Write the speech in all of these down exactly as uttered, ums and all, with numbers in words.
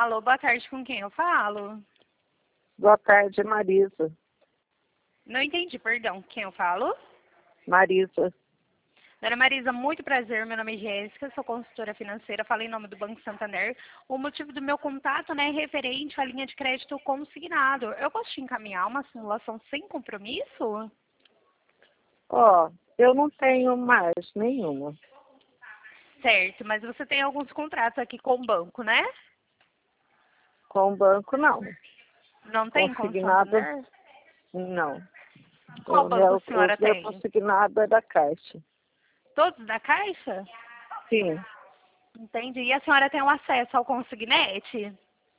Alô, boa tarde, com quem eu falo? Boa tarde, Marisa. Não entendi, perdão. Quem eu falo? Marisa. Dona Marisa, muito prazer. Meu nome é Jéssica, sou consultora financeira, falo em nome do Banco Santander. O motivo do meu contato, né, é referente à linha de crédito consignado. Eu posso te encaminhar uma simulação sem compromisso? Ó, eu não tenho mais nenhuma. Certo, mas você tem alguns contratos aqui com o banco, né? Com o banco, não. Não tem com o Consignado, Santander? não. Qual O banco meu, a senhora o meu tem? consignado é da Caixa. Todos da Caixa? Sim, Entendi. E a senhora tem o acesso ao consignete?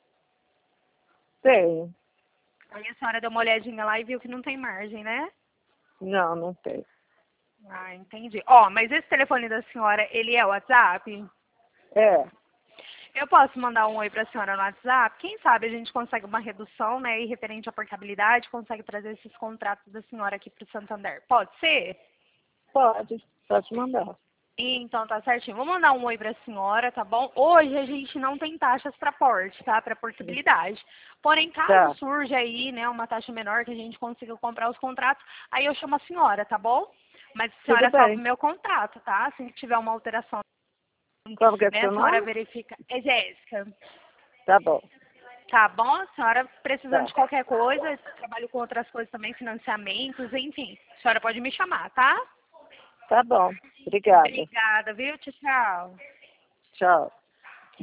tenho. Aí a senhora deu uma olhadinha lá e viu que não tem margem, né? Não, não tenho. Ah, entendi. Ó, mas esse telefone da senhora, ele é o WhatsApp? É, Eu posso mandar um oi pra senhora no WhatsApp? Quem sabe a gente consegue uma redução, né? E referente à portabilidade, consegue trazer esses contratos da senhora aqui pro Santander. Pode ser? pode. Pode mandar. Então, tá certinho. Vou mandar um oi pra senhora, tá bom? Hoje a gente não tem taxas para porte, tá? Para portabilidade. Porém, caso Tá, surja aí, né, uma taxa menor que a gente consiga comprar os contratos, aí eu chamo a senhora, tá bom? Mas a tudo senhora salva o bem. meu contato, tá? Se tiver uma alteração, Como que é né, seu a senhora nome? verifica. É Jéssica. Tá bom. Tá bom? A senhora precisando Tá. de qualquer coisa, trabalho com outras coisas também, financiamentos, enfim. A senhora pode me chamar, tá? Tá bom. Obrigada. Obrigada, viu? Tchau, tchau. Tchau.